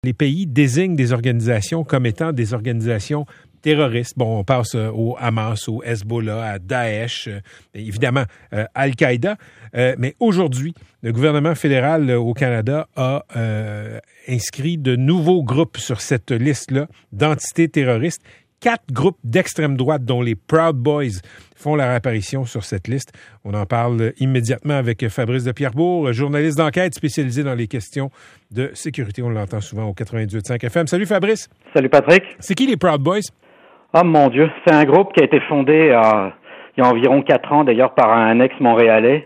Les pays désignent des organisations comme étant des organisations terroristes. Bon, on passe au Hamas, au Hezbollah, à Daesh, évidemment Al-Qaïda. Mais aujourd'hui, le gouvernement fédéral au Canada a inscrit de nouveaux groupes sur cette liste-là d'entités terroristes. 4 groupes d'extrême droite, dont les Proud Boys, font leur apparition sur cette liste. On en parle immédiatement avec Fabrice de Pierrebourg, journaliste d'enquête spécialisé dans les questions de sécurité. On l'entend souvent au 98.5 FM. Salut Fabrice. Salut Patrick. C'est qui les Proud Boys? Oh mon Dieu, c'est un groupe qui a été fondé il y a environ 4 ans d'ailleurs par un ex-montréalais.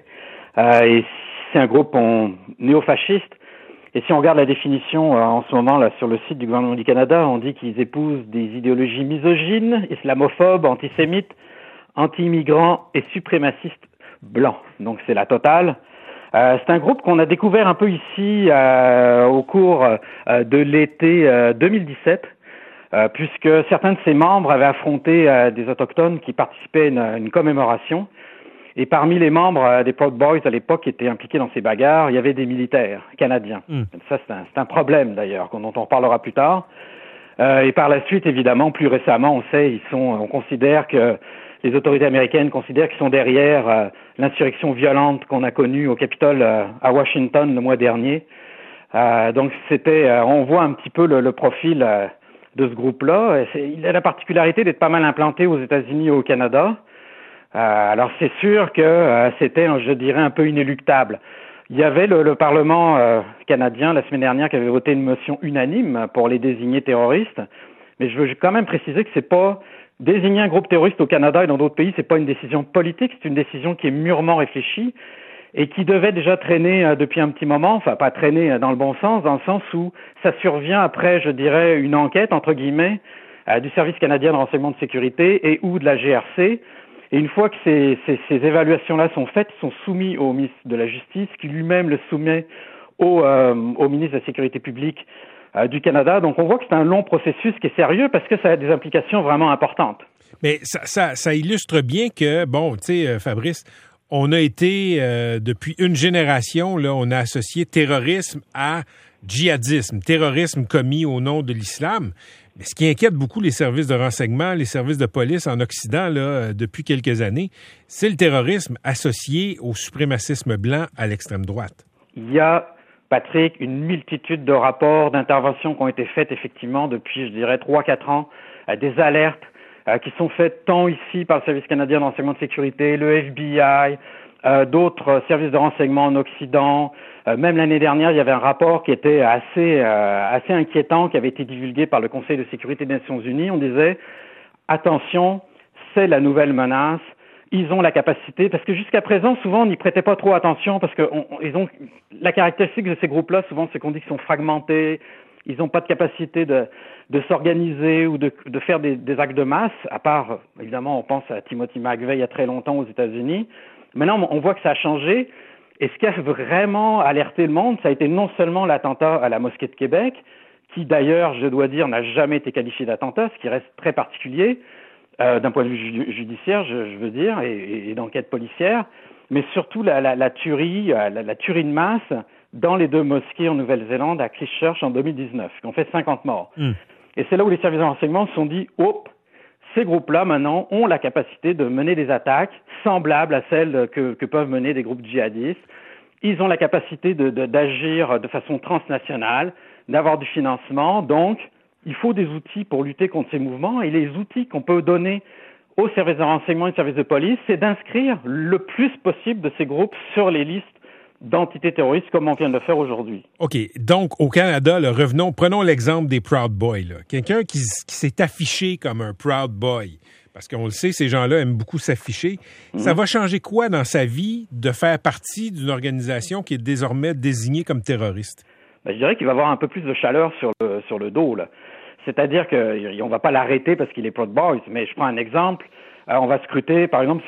Et c'est un groupe néofasciste. Et si on regarde la définition en ce moment là sur le site du gouvernement du Canada, on dit qu'ils épousent des idéologies misogynes, islamophobes, antisémites, anti-immigrants et suprémacistes blancs. Donc c'est la totale. C'est un groupe qu'on a découvert un peu ici au cours de l'été 2017, puisque certains de ses membres avaient affronté des autochtones qui participaient à une commémoration. Et parmi les membres des Proud Boys à l'époque qui étaient impliqués dans ces bagarres, il y avait des militaires canadiens. Ça, c'est un problème d'ailleurs, dont on parlera plus tard. Et par la suite, évidemment, plus récemment, on considère que les autorités américaines considèrent qu'ils sont derrière l'insurrection violente qu'on a connue au Capitole à Washington le mois dernier. Donc on voit un petit peu le profil de ce groupe-là. Il a la particularité d'être pas mal implanté aux États-Unis et au Canada. Alors c'est sûr que c'était, je dirais, un peu inéluctable. Il y avait le Parlement canadien la semaine dernière qui avait voté une motion unanime pour les désigner terroristes, mais je veux quand même préciser que c'est pas désigner un groupe terroriste au Canada et dans d'autres pays, c'est pas une décision politique, c'est une décision qui est mûrement réfléchie et qui devait déjà traîner depuis un petit moment, enfin pas traîner dans le bon sens, dans le sens où ça survient après, je dirais, une enquête entre guillemets du Service canadien de renseignement de sécurité et ou de la GRC. Et une fois que ces évaluations-là sont faites, sont soumis au ministre de la Justice, qui lui-même le soumet au ministre de la Sécurité publique du Canada. Donc on voit que c'est un long processus qui est sérieux parce que ça a des implications vraiment importantes. Mais ça illustre bien que, bon, tu sais, Fabrice, on a été, depuis une génération, là, on a associé terrorisme à djihadisme, terrorisme commis au nom de l'islam. Mais ce qui inquiète beaucoup les services de renseignement, les services de police en Occident là, depuis quelques années, c'est le terrorisme associé au suprémacisme blanc à l'extrême droite. Il y a, Patrick, une multitude de rapports, d'interventions qui ont été faites effectivement depuis, je dirais, 3-4 ans, des alertes qui sont faites tant ici par le Service canadien de renseignement de sécurité, le FBI, d'autres services de renseignement en Occident. Même l'année dernière, il y avait un rapport qui était assez inquiétant, qui avait été divulgué par le Conseil de sécurité des Nations Unies. On disait, attention, c'est la nouvelle menace. Ils ont la capacité, parce que jusqu'à présent, souvent, on n'y prêtait pas trop attention, parce que ils ont la caractéristique de ces groupes-là, souvent, c'est qu'on dit qu'ils sont fragmentés, ils n'ont pas de capacité de s'organiser ou de faire des actes de masse, à part, évidemment, on pense à Timothy McVeigh il y a très longtemps aux États-Unis. Maintenant, on voit que ça a changé. Et ce qui a vraiment alerté le monde, ça a été non seulement l'attentat à la mosquée de Québec, qui d'ailleurs, je dois dire, n'a jamais été qualifié d'attentat, ce qui reste très particulier d'un point de vue judiciaire, je veux dire, et d'enquête policière, mais surtout la tuerie de masse dans les 2 mosquées en Nouvelle-Zélande, à Christchurch en 2019, qui ont fait 50 morts. Et c'est là où les services de renseignement se sont dit, ces groupes-là, maintenant, ont la capacité de mener des attaques semblables à celles que peuvent mener des groupes djihadistes. Ils ont la capacité d'agir de façon transnationale, d'avoir du financement. Donc, il faut des outils pour lutter contre ces mouvements. Et les outils qu'on peut donner aux services de renseignement et aux services de police, c'est d'inscrire le plus possible de ces groupes sur les listes d'entités terroristes comme on vient de le faire aujourd'hui. OK. Donc, au Canada, là, prenons l'exemple des Proud Boys. Là. Quelqu'un qui s'est affiché comme un Proud Boy, parce qu'on le sait, ces gens-là aiment beaucoup s'afficher. Ça va changer quoi dans sa vie de faire partie d'une organisation qui est désormais désignée comme terroriste? Je dirais qu'il va avoir un peu plus de chaleur sur le dos, là. C'est-à-dire qu'on ne va pas l'arrêter parce qu'il est Proud Boys, mais je prends un exemple. On va scruter, par exemple,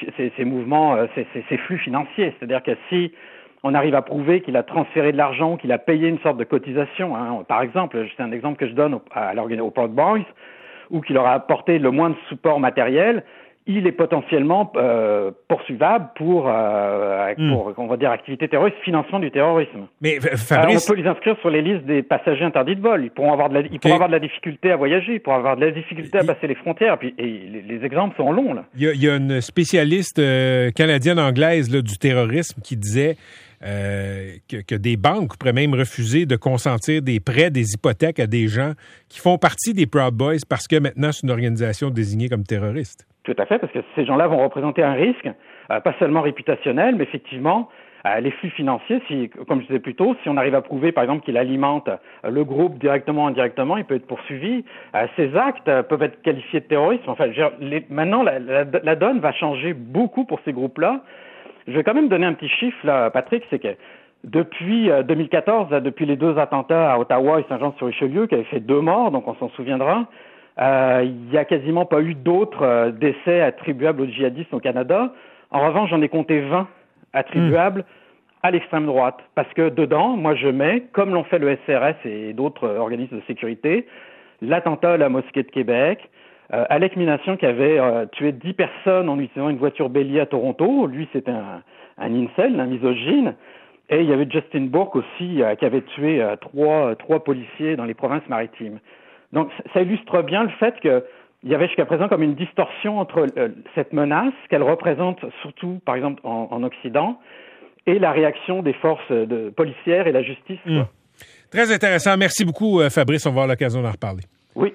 ces flux financiers. C'est-à-dire que si on arrive à prouver qu'il a transféré de l'argent, qu'il a payé une sorte de cotisation, par exemple, c'est un exemple que je donne aux Proud Boys, ou qu'il leur a apporté le moins de support matériel, il est potentiellement poursuivable pour on va dire, activité terroriste, financement du terrorisme. Mais Fabrice... on peut les inscrire sur les listes des passagers interdits de vol. Ils pourront avoir de la difficulté à voyager, ils pourront avoir de la difficulté à passer les frontières. Puis, et les exemples sont longs, là. Il y a une spécialiste canadienne-anglaise là, du terrorisme qui disait que des banques pourraient même refuser de consentir des prêts, des hypothèques à des gens qui font partie des Proud Boys parce que maintenant c'est une organisation désignée comme terroriste. Tout à fait, parce que ces gens-là vont représenter un risque, pas seulement réputationnel, mais effectivement, les flux financiers, comme je disais plus tôt, si on arrive à prouver, par exemple, qu'il alimente le groupe directement ou indirectement, il peut être poursuivi. Ces actes peuvent être qualifiés de terrorisme. Enfin, maintenant, la donne va changer beaucoup pour ces groupes-là. Je vais quand même donner un petit chiffre, là, Patrick, c'est que depuis 2014, depuis les 2 attentats à Ottawa et Saint-Jean-sur-Richelieu, qui avaient fait 2 morts, donc on s'en souviendra, il n'y a quasiment pas eu d'autres décès attribuables aux djihadistes au Canada. En revanche, j'en ai compté 20 attribuables à l'extrême droite. Parce que dedans, moi je mets, comme l'ont fait le SRS et d'autres organismes de sécurité, l'attentat à la mosquée de Québec, Alec Minassian qui avait tué 10 personnes en utilisant une voiture bélier à Toronto. Lui, c'était un incel, un misogyne. Et il y avait Justin Bourque aussi qui avait tué trois policiers dans les provinces maritimes. Donc, ça illustre bien le fait qu'il y avait jusqu'à présent comme une distorsion entre cette menace qu'elle représente surtout, par exemple, en Occident, et la réaction des forces policières et la justice. Très intéressant. Merci beaucoup, Fabrice. On va avoir l'occasion d'en reparler.